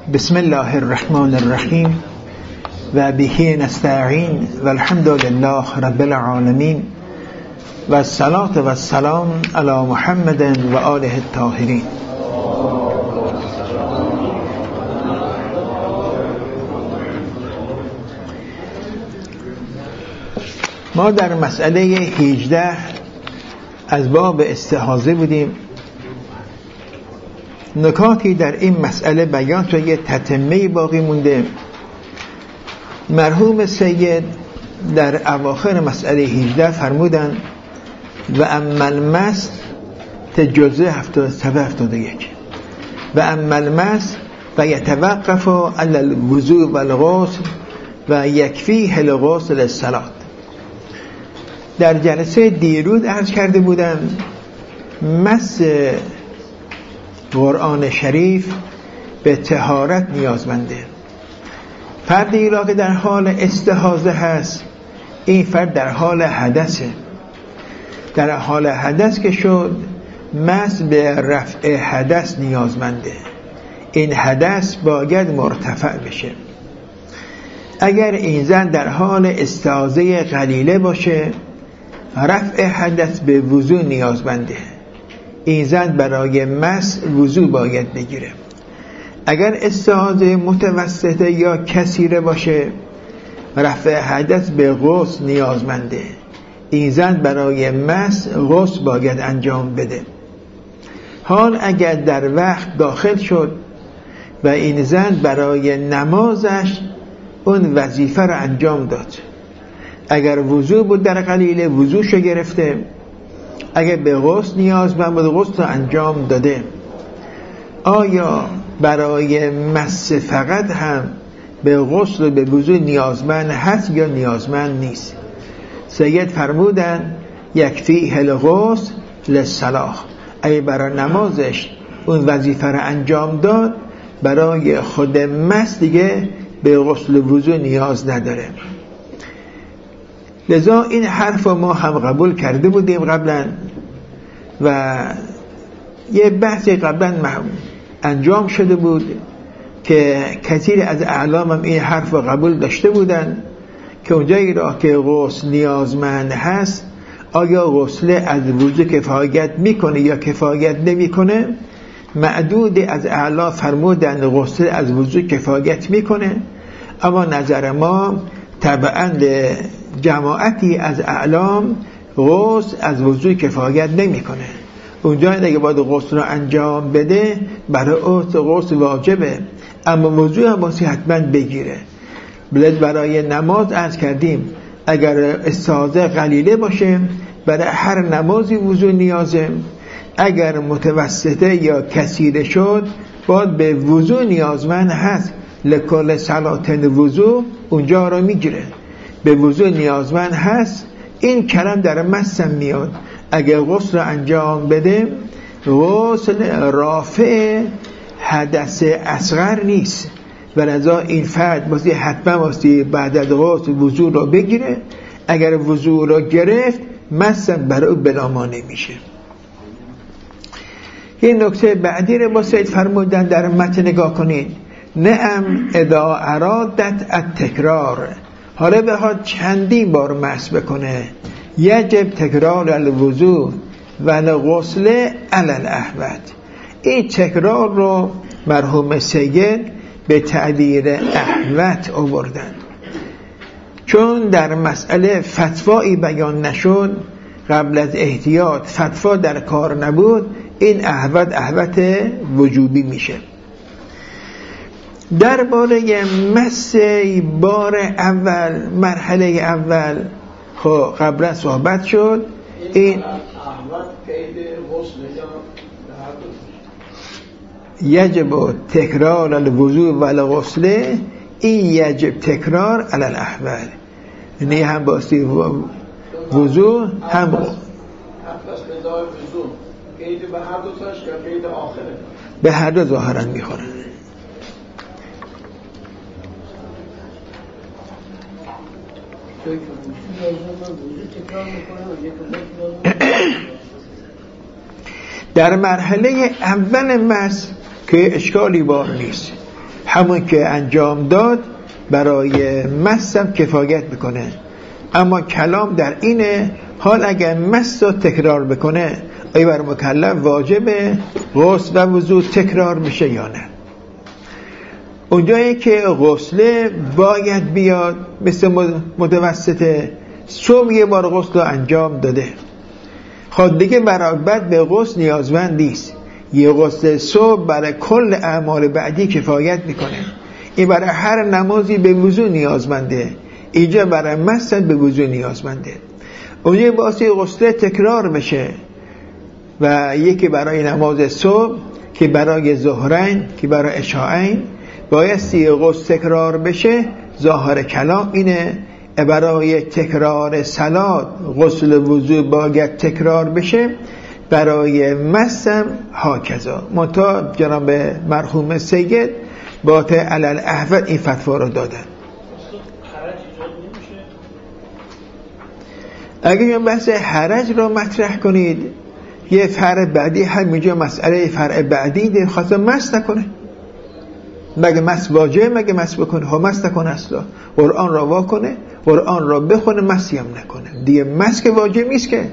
بسم الله الرحمن الرحیم و به نستعین و الحمد لله رب العالمین و الصلاة و السلام علی محمد و آله الطاهرین. ما در مسئله 18 از باب استحاضه بودیم. نکاتی در این مسئله بیان شد، یه تتمه باقی مونده. مرحوم سید در اواخر مسئله 18 فرمودن و اما المس جزء 71 و اما المس و یتوقف علی الوضوء و الغسل و یکفیه الغسل للصلاة. در جلسه دیروز عرض کرده بودم مس قرآن شریف به طهارت نیازمنده. فردی را که در حال استحاضه هست، این فرد در حال حدثه. در حال حدث که شد، مس به رفع حدث نیازمنده. این حدث باید مرتفع بشه. اگر این زن در حال استحاضه قلیله باشه، رفع حدث به وضو نیازمنده. این زن برای مس وضو باید بگیره. اگر استحاضه متوسطه یا کثیره باشه، رفع حدث به غسل نیازمنده. این زن برای مس غسل باید انجام بده. حال اگر در وقت داخل شد و این زن برای نمازش اون وظیفه رو انجام داد، اگر وضو بود در قلیله وضوشو گرفته، اگر به غسل نیازمند بود غسل رو انجام داده. آیا برای مس فقط هم به غسل و به وضو نیازمند هست یا نیازمند نیست؟ سید فرمودن یکفیه الغسل للصلاة. اگه برای نمازش اون وظیفه رو انجام داد، برای خود مس دیگه به غسل و وضو نیاز نداره. لذا این حرف ما هم قبول کرده بودیم قبلا و یه بحثی قبلا انجام شده بود که کثیر از اعلام هم این حرف قبول داشته بودن که اونجایی را که غسل نیازمند هست، آیا غسل از وضو کفایت میکنه یا کفایت نمیکنه؟ معدود از اعلا فرمودن غسل از وضو کفایت میکنه، اما نظر ما طبعا جماعتی از اعلام غسل از وضو کفایت نمیکنه. اونجا اگه باید غسل رو انجام بده، برای غسل واجبه، اما وضو هم باید حتما بگیره. برای نماز عرض کردیم اگر استحاضه قلیله باشه، برای هر نمازی وضو نیازه. اگر متوسطه یا کثیره شد، باید به وضو نیازمند هست. لکل صلاتن وضو اونجا رو میگیره، به وضو نیازمند هست. این کلام در مسم میاد. اگر غسل انجام بده، غسل رافع حدث اصغر نیست، ولذا این فرد بازی حتما بعد از غسل وضو رو بگیره. اگر وضو رو گرفت، مسم برای بلاما نمیشه. این نکته بعدی رو با سید فرمودن در متن نگاه کنید. نعم اذا ارادت التکرار. حالا بخواد چندین بار مس بکنه، یجب تکرار الوضو و الغسل علی الاحوط. این تکرار رو مرحوم سید به تعبیر احوط آوردن، چون در مسئله فتوایی بیان نشد، قبل از احتیاط فتوا در کار نبود، این احوط وجوبی میشه. درباره مس بار اول، مرحله اول، خب قبلا صحبت شد. این یجب تکرار الوضوء و الغسل، این یجب تکرار علی الاحوال. یعنی هم باستی وضوء هم به هر دو ظاهرا میخورن. در مرحله اول مس که اشکالی بار نیست، همون که انجام داد برای مسم کفایت میکنه. اما کلام در اینه حال اگر مس رو تکرار بکنه آیا بر مکلف واجبه غسل و وضو تکرار میشه یا نه؟ اونجایی که غسل باید بیاد مثل متوسطه صبح یه بار غسل رو انجام داده، خود دیگه برابر به غسل نیازمند نیست. یه غسل صبح برای کل اعمال بعدی کفایت میکنه. این برای هر نمازی به وضو نیازمنده، اینجا برای مس به وضو نیازمنده. اونجا باسی غسل تکرار بشه و یکی برای نماز صبح که برای ظهرین که برای عشاءین بایستی غسل تکرار بشه. ظاهر کلام اینه برای تکرار صلات غسل وضو باید تکرار بشه، برای مسم هاکذا. منتها جناب مرحوم سید باطل علل احوال این فتوا رو دادن. اگر بحث حرج رو مطرح کنید یه فرع بعدی همینجا مسئله فرع بعدی ده خواستم مس نکنه، مگه مس واجب مگه مس بکنه؟ ها مس نکنه، اصلا قرآن را وا کنه، قرآن را بخونه، مسی هم نکنه دیگه. مس که واجب نیست که.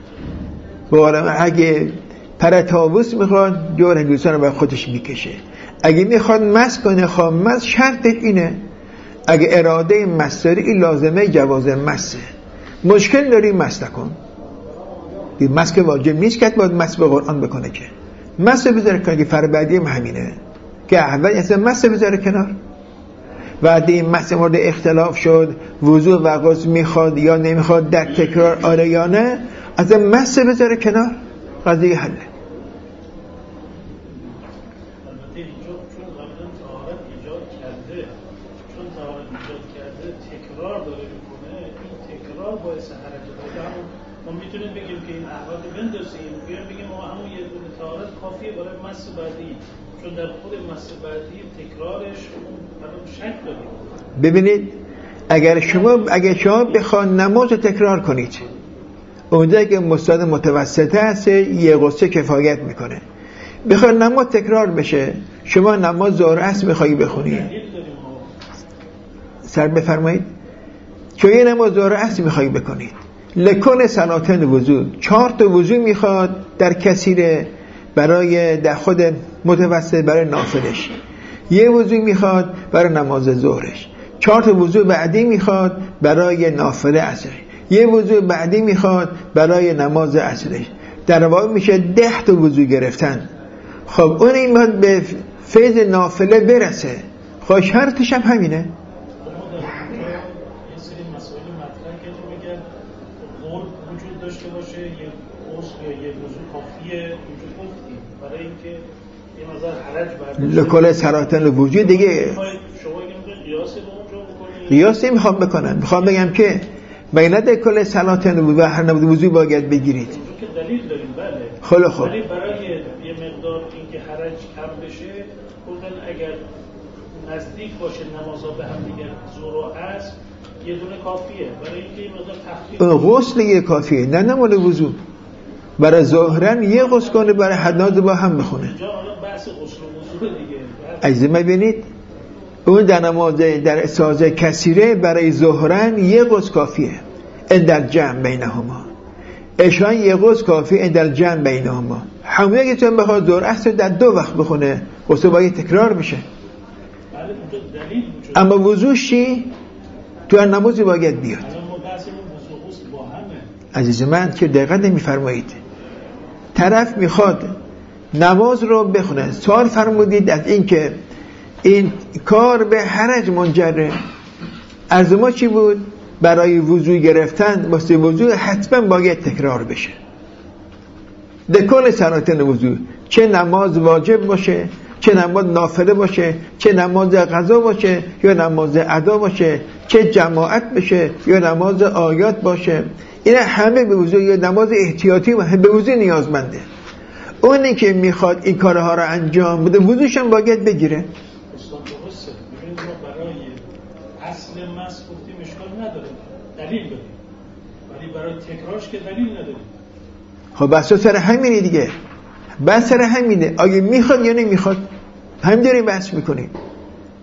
اگه پر طاووس میخواد جور هندوستان رو بر خودش میکشه. اگه میخواد مس کنه خواه مس شرطش اینه، اگه اراده مس داری این لازمه جواز مسه. مشکل داری مس نکن دیگه. مس که واجب نیست که باید مس به قرآن بکنه که مس بذاره کنه که فر بعدی همینه که اول اصلا مس بذاره کنار. بعد این مس مورد اختلاف شد وضو و غسل میخواد یا نمیخواد در تکرار آره یا نه، از مس بذاره کنار قضیه حله. ما میتونیم بگیم که این احوال بندازیم بگیم ما همون یه دونه طهارت کافیه برای مس بعدی، چون در خود مس بعدی تکرارش اون شک داریم. ببینید اگر شما بخواد نماز رو تکرار کنید اونجایی که مستند متوسطه هست یه غصه کفایت میکنه. بخواد نماز تکرار بشه شما نماز ظهر عصر میخوایی بخونید سر بفرمایید چون یه نماز ظهر عصر میخوایی بکنید لکن صلاتن وضو 4 تا وضو میخواد در کثیره برای در خود متوسط برای نافلش، یه وضو میخواد برای نماز ظهرش، 4 تا وضو بعدی میخواد برای نافله عصر، یه وضو بعدی میخواد برای نماز عصرش. در واقع میشه 10 تا وضو گرفتن. خب اون این به فیض نافله برسه، خب شرطش هم همینه. داشته باشه یه غسل یا یه وضو کافیه اینجا گفتیم برای اینکه یه مقدار حرج برداشته لکل سراتن وجود دیگه. شما اینو قیاس به اونجا بکنید؟ قیاسی میخوام بکنم، میخوام بگم که بینده کل سراتن و هر نوع وضو باید بگیرید. اونجا که دلیل داریم بله. خیلی خوب. ولی برای یه مقدار اینکه حرج کم بشه گفتن اگر نزدیک باشه نمازها به هم دیگه ظهر و عصر یه دونه کافیه برای اینکه این مقدار تخفیف غسل یه کافیه نه مال وضو. برای ظاهرن یه غسل کنه برای حناز با هم بخونه. اینجا حالا بحث غسل و وضو دیگه. عزیزم ببینید اون در نماز در اساز کثیره برای ظهرن یه غسل کافیه اندر جمع بینهما، عشاء یه غسل کافیه اندر جمع بینهما. همونه که چون بخواد ظهر عصر در 2 وقت بخونه غسل باید تکرار بشه. بله اونجا دلیل وجود. اما وضوش چی؟ تو هر نمازی باید بیاد. عزیز من که دقیقا نمیفرمایید. طرف میخواد نماز رو بخونه، سوال فرمودید از این که این کار به حرج منجره. از ما چی بود؟ برای وضو گرفتن واسه وضو حتما باید تکرار بشه دکل سراتن وضو، چه نماز واجب باشه، چه نماز نافله باشه، چه نماز قضا باشه یا نماز ادا باشه، چه جماعت بشه یا نماز آیات باشه، این همه به وضو یا نماز احتیاطی و به وضو نیازمنده. اونی که میخواد این کارها رو انجام بده وضوش هم باید بگیره. ببینید ما برای اصل مس گفتیم اشکال نداره دلیل داریم ولی برای تکرارش که دلیل نداریم. خب بس سر همینه دیگه، بس سر همینه آگه میخواد یا نمیخواد هم داریم بحث میکنیم.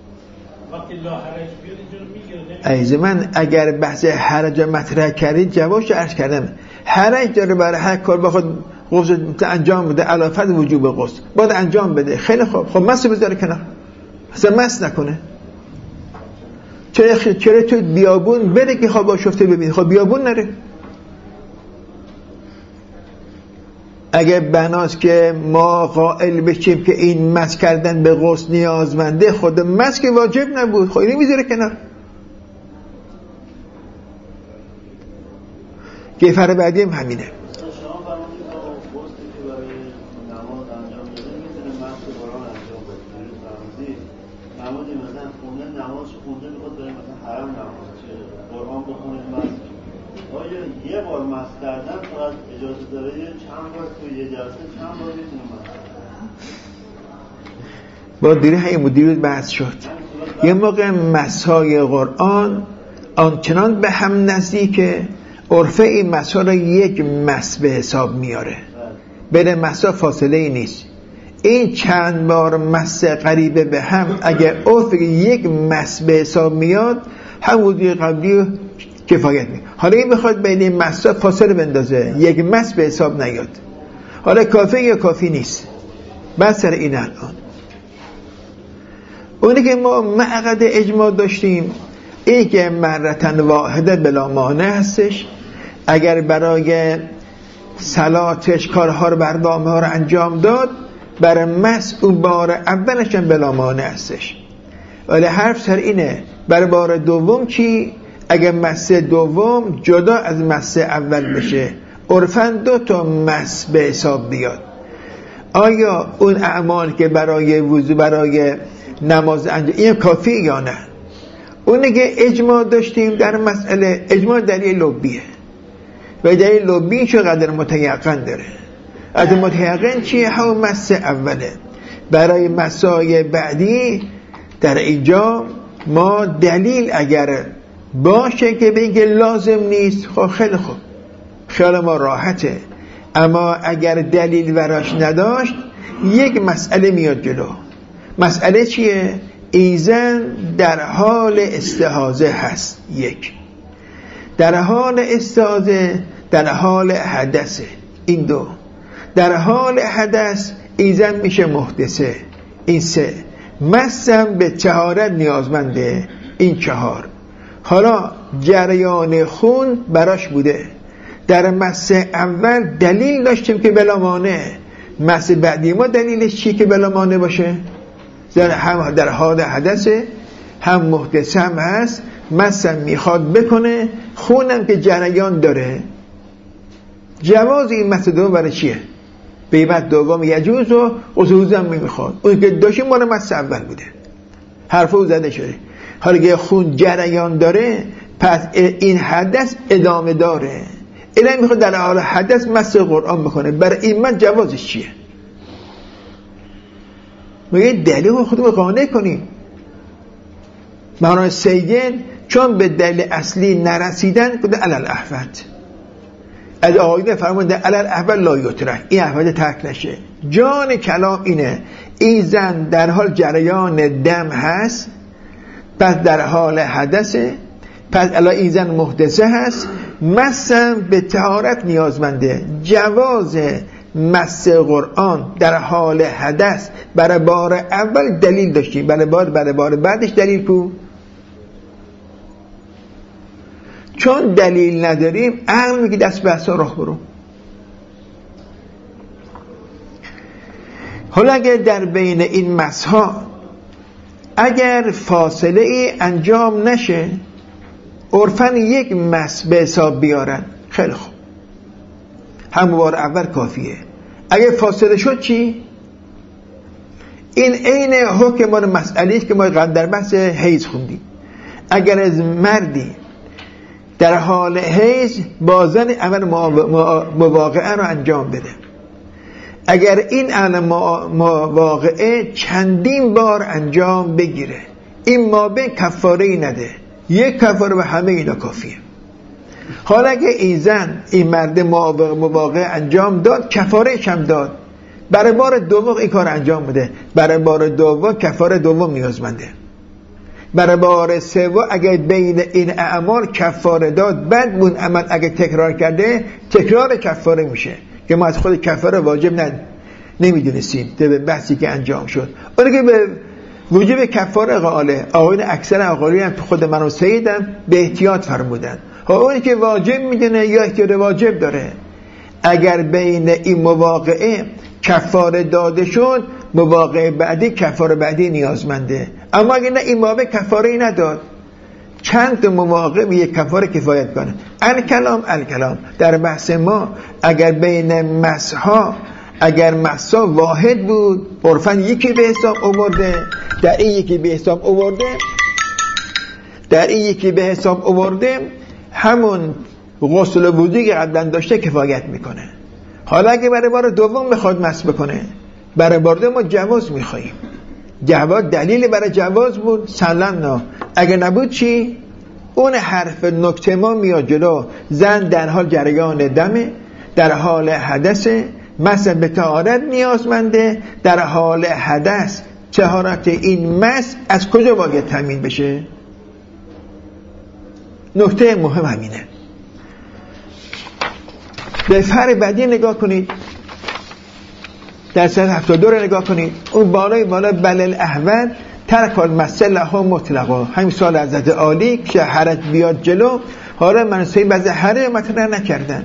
وقتی لا حرج بیاد اینجا رو میگیره. عزیز من اگر بحث حرج مطرح کردید جوابش عرض کردم. حرج داره برای هر کار بخواد غسل انجام بده علاوه بر وجوب غسل باید انجام بده. خیلی خوب، خب مس بذاره کنار، اصلا مس نکنه. چرا تو بیابون بره که خواب آشفته ببینه؟ خب بیابون نره. اگه بناست که ما قائل بشیم که این مس کردن به غسل نیازمنده، خود مس که واجب نبود، خب اینو میذاره کنار. گفر بعدی هم همینه. یه بار مس کردن فقط اجازه داره چند بار توی یه جلسه چند بار میتونه مس با دیره های مدیریت بحث شد. یه موقع مسهای قرآن آنچنان به هم نزدیکه عرفه این مسها را یک مس به حساب میاره، بین مسها فاصله ای نیست. این چند بار مس قریبه به هم اگه عرف یک مس به حساب میاد هم وضوء قبلی کفایت می. حالا این بخواد بین این مسا فاصله بندازه یک مس به حساب نیاد، حالا کافی یا کافی نیست. بس سر این الان اونی که ما معقد اجماع داشتیم این که مرتن واحده بلا مانع هستش. اگر برای صلاتش کارها رو برنامه ها رو انجام داد برای مس اون بار اولش هم بلا مانع هستش. ولی حرف سر اینه برای بار دوم چی؟ اگر مس دوم جدا از مس اول بشه عرفاً 2 تا مس به حساب بیاد، آیا اون اعمال که برای وضو برای نماز انجام این کافی یا نه؟ اونه که اجماع داشتیم در مسئله اجماع دلیل لبیه و دلیل لبی چقدر متیقن داره. از متیقن چیه؟ همون مس اوله. برای مسای بعدی در اینجا ما دلیل اگر باشه که بگه لازم نیست خب خیلی خوب، خیال ما راحته. اما اگر دلیل وراش نداشت یک مسئله میاد جلو. مسئله چیه؟ ایزن در حال استحاضه هست، یک در حال استحاضه در حال حدثه، این 2 در حال حدث ایزن میشه محدثه، این 3 مسم به طهارت نیازمنده، این 4 حالا جریان خون براش بوده. در مس اول دلیل داشتیم که بلا مانع، مس بعدی ما دلیلش چیه که بلا مانع باشه؟ هم در حال حدثه هم محدث هم هست، مسم میخواد بکنه، خونم که جریان داره. جواز این مس دوم برای چیه؟ قیمت دوم یجوز و خصوصا میخواد، اون که داشتیم مال مس اول بوده، حرفو زده شده. حالا که خون جریان داره پس این حدث ادامه داره، اینم میخواد در حال حدث مس قرآن بکنه. برای این من جوازش چیه؟ میگه دلیل خودمون قانع کنیم. مولانا سید چون به دلیل اصلی نرسیدن گفته علل احوط، از آقایون فرمونده علل احوط لا یطرح، این احوط ترک نشه. جان کلام اینه این زن در حال جریان دم هست پس در حال حدثه، پس الان این زن محدثه هست، مسم به طهارت نیازمنده. جواز مس قرآن در حال حدث برای بار اول دلیل داشتیم، برای بار بعدش دلیل کو؟ چون دلیل نداریم عقل میگه دست به عصا راه برو. حالا اگر در بین این مسها اگر فاصله ای انجام نشه عرفاً یک مس به حساب بیارن، خیلی خوب، هم بار اول کافیه. اگر فاصله شد چی؟ این عین حکم ما مسئله است که ما قبل در بحث حیض خوندیم. اگر از مردی در حال حیض با زن عمل مواقعه رو انجام بده، اگر این عمل مواقعه چندین بار انجام بگیره این مابین کفاره ای نده، یک کفاره به همه اینا کافیه. حالا اگه این زن این مرد مواقع انجام داد کفارهش هم داد، برای بار دوم این کار انجام بده، برای بار دوم کفاره دوم نیازمنده. برای بار سوم اگر بین این اعمال کفاره داد، بعد اون عمل اگر تکرار کرده تکرار کفاره میشه که ما از خود کفاره واجب نمیدونستیم به بحثی که انجام شد. اون که به وجوب کفاره قائله، آقایون اکثر اقالی هم تو خود من و سیدم به احتیاط فرمودن. اونی که واجب میدونه یا احتیاط واجب داره، اگر بین این مواقعه کفاره داده شد، مواقع بعدی کفاره بعدی نیازمنده. اما اگر نه این مواقع کفاره ای نداد، چند مواقع به یک کفاره کفایت کنه. الکلام در بحث ما اگر بین مسحا، اگر مسحا واحد بود، عرفاً یکی به حساب آورده، در این یکی به حساب آورده، همون غسل وضوئی که قبلا داشته کفایت میکنه. حالا اگه برای بار دوم بخواد مسح بکنه، برای بار دوم ما جواز میخواییم. جواز دلیل برای جواز بود سلام. اگه نبود چی؟ اون حرف نکته ما میاد جلو. زن در حال جریان دمه، در حال حدثه، مسح به طهارت نیازمنده. در حال حدث طهارت این مسح از کجا باید تامین بشه؟ نکته مهم همینه. به فرع بعدی نگاه کنید، در سال 72 رو نگاه کنید. اون بالای بالا بلل احول ترک المسح لها مطلقا، همین سال حضرت عالی که حرج بیاد جلو. حالا منصوبی بعضی حرج مطرح نکردن.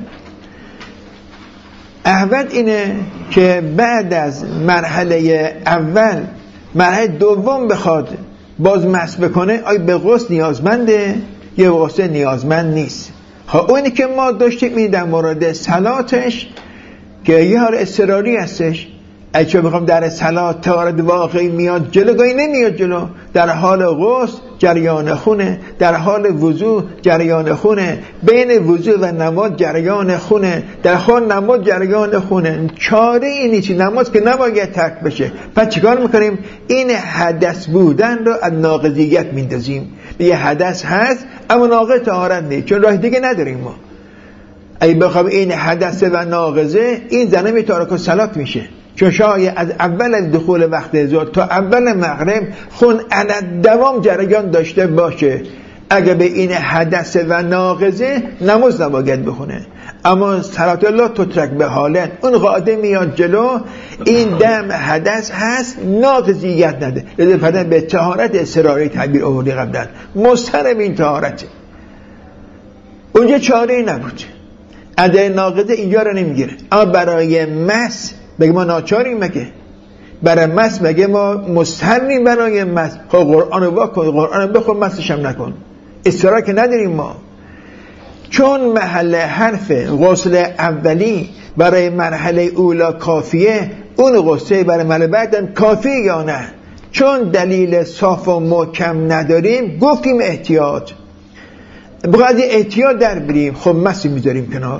احول اینه که بعد از مرحله اول مرحله دوم بخواد باز مسح بکنه، آیا به غسل نیازمنده یا به غسل نیازمند نیست؟ اونی که ما داشتیم این در مورد صلاتش که یه حال اضطراری هستش. اگه بخوام در صلات طهارت واقعی میاد جلو، گاهی نمیاد جلو. در حال غسل جریان خونه، در حال وضو جریان خونه، بین وضو و نماز جریان خونه، در حال نماز جریان خونه. چاره اینی چی؟ نماز که نباید ترک بشه. پس چیکار میکنیم؟ این حدث بودن رو از ناقضیت میندازیم. یه حدث هست اما ناقض طهارت نیست، چون راه دیگه نداریم ما. اگه بخوام این حدث و ناقضه، این زنه می تارک الصلات میشه. چون شاید از اول دخول وقت ظهر تا اول مغرب خون علت دوام جریان داشته باشه، اگه به این حدث و ناقضه نماز نباید بخونه. اما صلات الله تترک به حالت، اون قاعده میاد جلو. این دم حدث هست، ناقضیت نده. لذا فردا به طهارت اضطراری تعبیر آوردی قبلا، مستلزم این طهارته. اونجا چاره ای نبود. ادای ناقضه اینجا رو نمیگیره. اما برای مس بگه ما ناچاریم، مگه برای مس بگه ما مستحبیم برای مس؟ خب قرآن رو واکن، قرآن رو بخون، مسش هم نکن. اصرار که نداریم ما. چون محل حرف غسل اولی برای مرحله اولا کافیه، اون غسل برای مرحله بعدن کافیه یا نه؟ چون دلیل صاف و محکم نداریم، گفتیم احتیاط. باید احتیاط در بریم. خب مسی میذاریم کنار.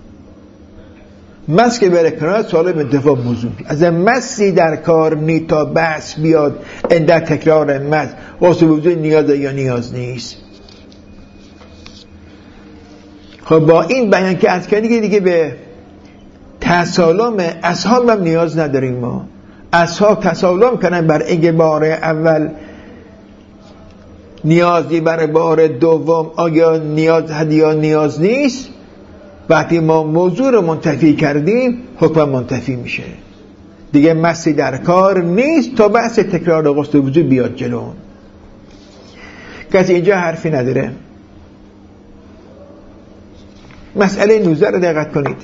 مس که بره کنار، سوال به دفاع موضوع. از مسی در کار نی تا بحث بیاد در تکرار مس غسل وضو نیاز یا نیاز نیست. خب با این بیان که از کنی دیگه به تسالم اصحاب هم نیاز نداریم. ما اصحاب تسالم کنن بر اینکه بار اول نیازی، برای بار دوم آیا نیاز هست یا نیاز نیست. وقتی ما موضوع رو منتفی کردیم، حکم منتفی میشه دیگه. مسی در کار نیست تا بحث تکرار غسل وضو بیاد جلو. کسی اینجا حرفی نداره. مسئله 19 رو دقت کنید.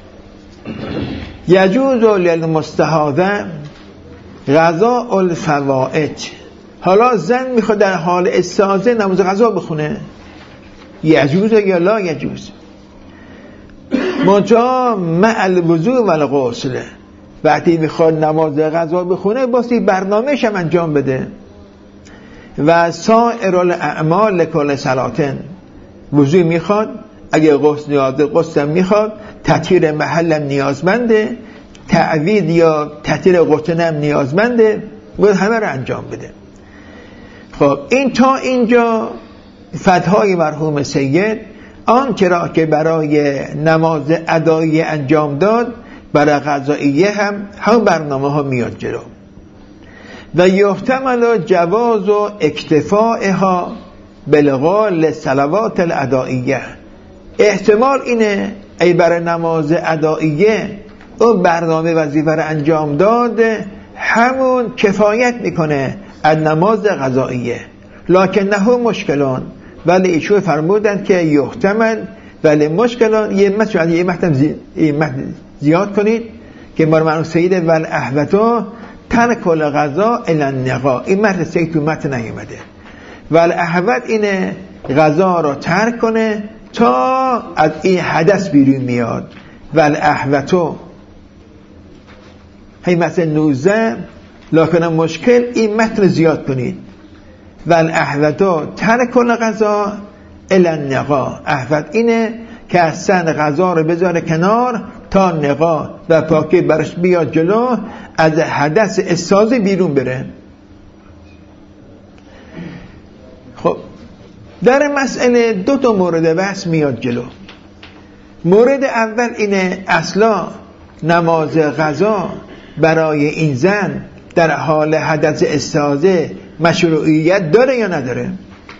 یجوز للمستحاضه قضاء الفوائد. حالا زن میخواد در حال استحاضه نماز قضا بخونه، یجوز یا لا یجوز؟ منتها مع الوضوء و الغسل. وقتی میخواد نماز قضا بخونه، باسی برنامه‌ش هم انجام بده. و سائر الاعمال لکل صلاتن. وضوء میخواد، اگه غسل نیازه، غسل میخواد، تطهیر محلم نیازمنده، تعوید یا تطهیر غسل هم نیازمنده، باید همه رو انجام بده. خب این تا اینجا فتحای مرحوم سید. آن چرا که برای نماز ادایی انجام داد، برای قضاییه هم برنامه ها میاد جلو. و یحتمل جواز و اکتفائها بالغال صلوات الادائیه. احتمال اینه ای برای نماز ادائیه اون برنامه وظیفه رو انجام داد همون کفایت میکنه از نماز قضائیه. لکنه مشکلان، ولی ایشون فرمودن که یحتمل ولی مشکلان. یه متن زیاد کنید که معنی سید ول احوتو ترک الغذا الی النقا. این متن سید تو متن نیومده. ول احوت اینه غذا رو ترک کنه تا از این حدث بیرون میاد. ول احوتو هی مثل 19 لکن مشکل این متن زیاد کنید. ول احوتو ترک الغذا الی النقا. احوت اینه که اصلا غذا رو بذاره کنار تا نقا و پاکی برش بیاد جلو، از حدث استازه بیرون بره. خب در مسئله 2 مورد بحث میاد جلو. مورد اول اینه اصلا نماز قضا برای این زن در حال حدث استازه مشروعیت داره یا نداره؟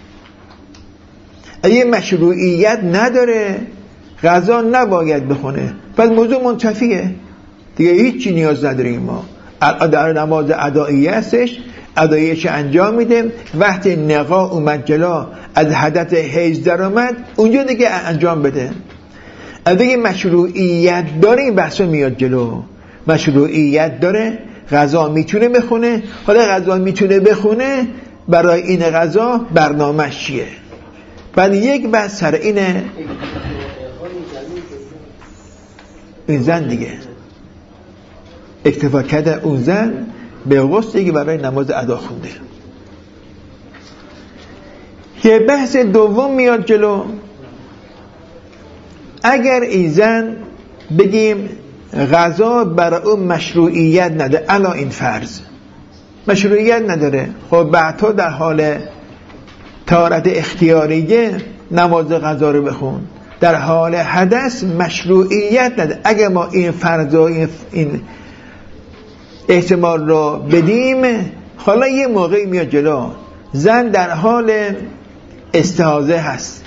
اگه مشروعیت نداره قضا نباید بخونه، پس موضوع منتفیه دیگه، هیچی نیاز نداریم. ما در نماز ادائیه هستش، ادائیهش انجام میده، وقتی نقا اومد جلو از حدث حیض در اومد اونجا دیگه انجام بده. اگه مشروعیت داره این بحثا میاد جلو. مشروعیت داره، قضا میتونه بخونه. حالا قضا میتونه بخونه، برای این قضا برنامه‌اش چیه؟ بعد یک بحث سر اینه این زن دیگه اکتفا کرده اون زن به غسلی که برای نماز ادا خونده. یه بحث دوم میاد جلو. اگر این زن بگیم غذا برای اون مشروعیت نداره، الا این فرض مشروعیت نداره، خب بعدها در حال طهارت اختیاریه نماز غذا رو بخون، در حال حدث مشروعیت نداره. اگر ما این فرض و این احتمال رو بدیم، حالا یه موقعی میاد جلو زن در حال استحاضه هست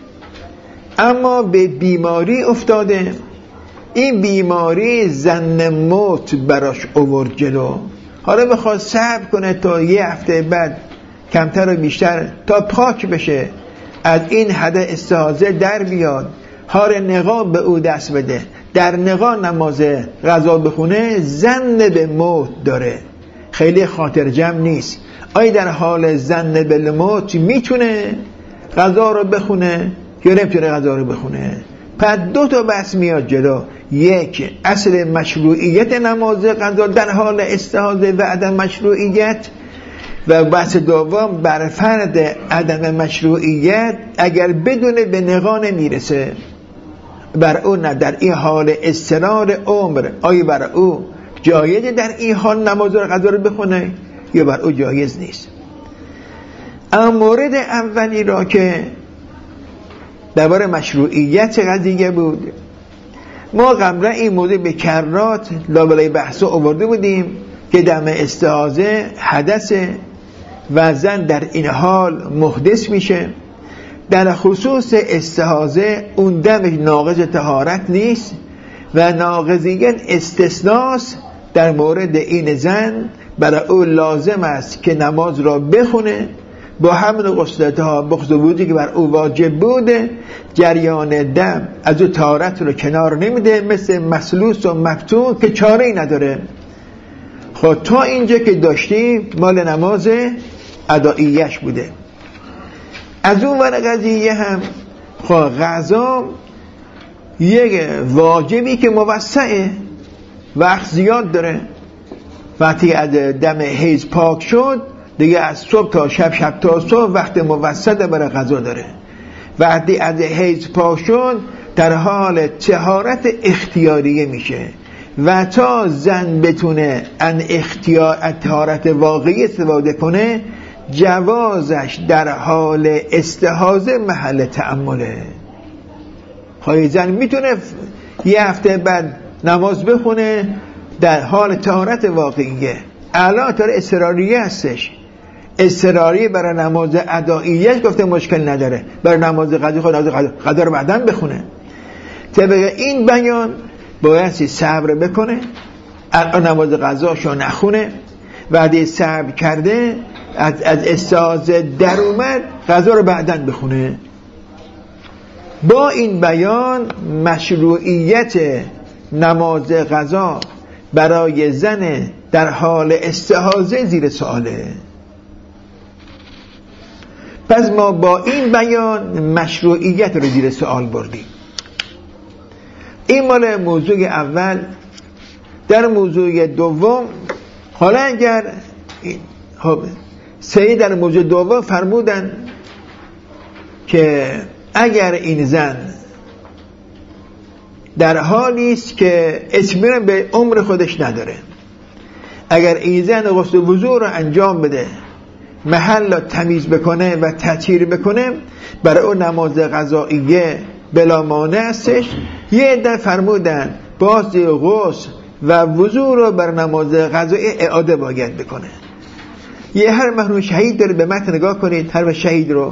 اما به بیماری افتاده، این بیماری زن موت براش آورد جلو، حالا بخواد صبر کنه تا یه هفته بعد کمتر و بیشتر تا پاک بشه، از این حد استحاضه در بیاد، حال نقا به او دست بده، در نقا نماز غذا بخونه، زن به موت داره، خیلی خاطر جمع نیست. آیا در حال زن به موت میتونه غذا رو بخونه یا نمیتونه غذا رو بخونه؟ پس 2 بحث میاد جلو. یک، اصل مشروعیت نماز غذا در حال استحاضه و عدم مشروعیت، و بحث دوم بر فرض عدم مشروعیت اگر بدون به نقا نمیرسه بر او نه در این حال استمرار عمر، آیا بر او جایزه در این حال نماز غذا رو بخونه یا بر او جایز نیست؟ اما مورد اولی را که درباره مشروعیت قضیه بود، ما قبلا این موضوع به کرات لابلای بحثا آورده بودیم که دم استحاضه حدث و زن در این حال محدث میشه. در خصوص استحاضه اون دم ناقض طهارت نیست و ناقضیت استثناست. در مورد این زن برای او لازم است که نماز را بخونه با همون غسلتها بخصوص بودی که بر او واجب بوده، جریان دم از او طهارت رو کنار نمیده، مثل مسلوس و مفتون که چاره ای نداره. خب تا اینجا که داشتیم مال نماز ادائیش بوده. از اون ور قضیه هم خب غذا یک واجبی که موسعه، وقت زیاد داره. وقتی از دم حیض پاک شد دیگه از صبح تا شب، شب تا صبح وقت موسط برای غذا داره. وقتی از حیض پاک شد در حال طهارت اختیاریه میشه و تا زن بتونه ان اختیار طهارت واقعی استفاده کنه، جوازش در حال استحاضه محل تأمله. خواهی زن میتونه یه هفته بعد نماز بخونه در حال طهارت واقعیه، الان طور اضطراریه هستش، اضطراری برای نماز ادائیه گفته مشکل نداره، برای نماز قضا خود قضا رو بعداً بخونه. طبق این بیان بایستی صبر بکنه، الان نماز قضاشو نخونه، وقتی صبر کرده از استعاضه در اومد قضا رو بعداً بخونه. با این بیان مشروعیت نماز قضا برای زن در حال استعاضه زیر سؤاله. پس ما با این بیان مشروعیت رو زیر سؤال بردیم. این مال موضوع اول. در موضوع دوم، حالا اگر سید در موضوع دوم فرمودن که اگر این زن در حالی است که اطمینان به عمر خودش نداره، اگر این زن غسل وضو رو انجام بده، محل رو تمیز بکنه و تطهیر بکنه، برای اون نماز قضائیه بلا مانع هستش. یه عده فرمودن باز غسل و وضو رو بر نماز قضائیه اعاده باید بکنه. یه هر محروم شهید داره، به متن نگاه کنید هر شهید رو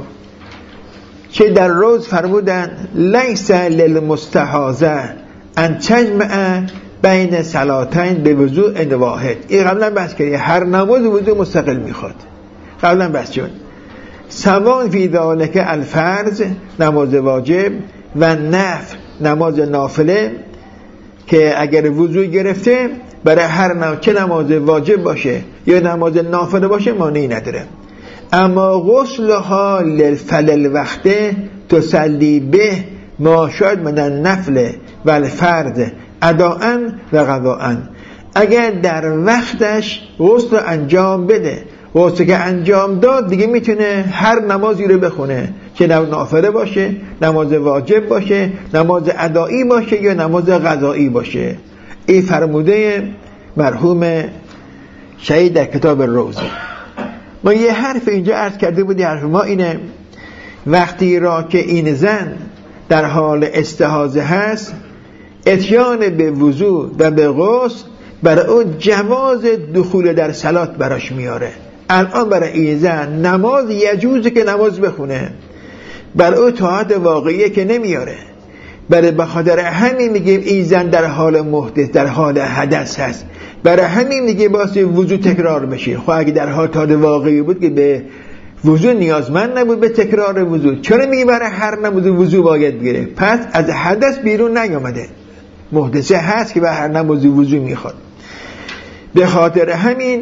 که در روز فرمودن لیس للمستحاضه ان تجمع بین صلاتین به وضوء واحد. این قبلا بحث کردیم، هر نماز وضوء مستقل میخواد، قبلا بحث شد. سواء فی ذلک الفرض نماز واجب و نفل نماز نافله، که اگر وضوء گرفته برای هر چه نماز واجب باشه یا نماز نافله باشه مانعی نداره. اما غسلها للفلل وقته تصلی به ما شاید من النفل و الفرض اداءً و قضاءً. اگر در وقتش غسل انجام بده، غسل که انجام داد دیگه میتونه هر نمازی رو بخونه، چه نافله باشه، نماز واجب باشه، نماز ادایی باشه یا نماز قضایی باشه. این فرموده مرحوم شهید در کتاب روزه. ما یه حرف اینجا عرض کرده بودی، حرف ما اینه وقتی را که این زن در حال استحاضه هست، اتیان به وضو و به غسل برای او جواز دخول در صلات براش میاره. الان برای این زن نماز یجوزه که نماز بخونه، برای او طاعت واقعیه که نمیاره. برای بخاطر همین میگیم این زن در حال محدث، در حال حدث هست، برای همین میگه واسه وضو تکرار بشه. خب اگه در حال طاعت واقعی بود که به وضو نیازمند نبود به تکرار وضو، چرا میگه برای هر نماز وضو باید بگیره؟ پس از حدث بیرون نیامده، محدثه هست که به هر نماز وضو میخواد. به خاطر همین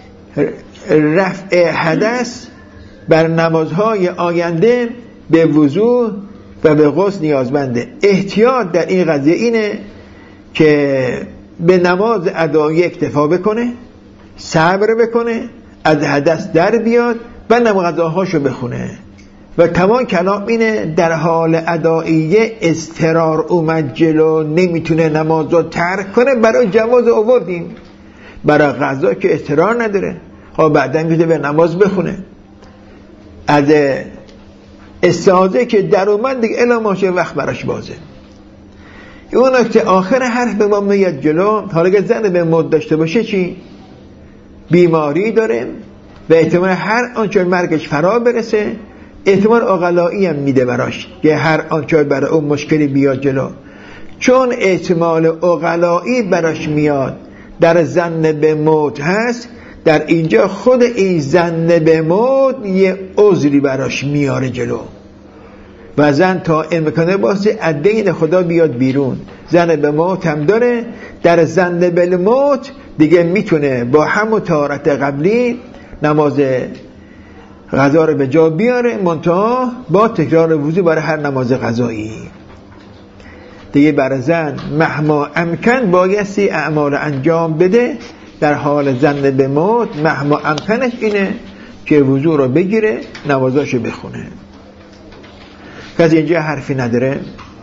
رفع حدث بر نمازهای آینده به وضو و به غسل نیازمنده. احتیاط در این قضیه اینه که به نماز ادایی اکتفا بکنه، صبر بکنه، از حدث در بیاد و نمازهاشو بخونه. و تمام کلام اینه در حال اداییه اضطرار اومد جلو، نمیتونه نماز رو ترک کنه، برای جواز آوردیم. برای قضا که اضطرار نداره، خب بعدا میده به نماز بخونه. از استعاضه که در اومد دیگه الا ماشه وقت براش بازه. اون نکته آخر حرف به ما میاد جلو. حالا که زن به مد داشته باشه چی؟ بیماری داره و احتمال هر آنچه مرگش فرا برسه، احتمال عقلایی هم میده براش که هر آنچه برای اون مشکلی بیاد جلو. چون احتمال عقلایی براش میاد در زن به موت هست، در اینجا خود این زن به موت یه عذری براش میاره جلو و زن تا امکانه باشه از دین خدا بیاد بیرون. زن به موت هم داره، در زن به موت دیگه میتونه با همون طهارت قبلی نماز قضا رو به جا بیاره، منتها با تکرار وضو برای هر نماز قضایی. دیگه برای زن مهما امکن بایستی اعمال انجام بده. در حال زن به موت مهما امکنش اینه که وضو رو بگیره، نمازاشو بخونه. کسی اینجا حرفی نداره؟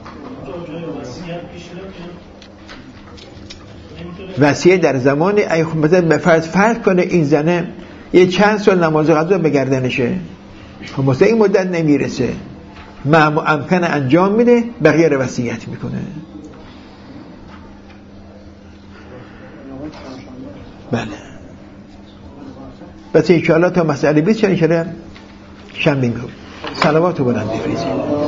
وصیه در زمان مثلا به فرض کنه این زنه یه چند سال نماز قضا به گردنشه، خب مثلا این مدت نمیرسه، مهما امکن انجام میده، بقیه رو وصیت میکنه. بله بس انشاءالله تا مسئله 20 انشاءالله شنبه صلوات بلند بفرستید.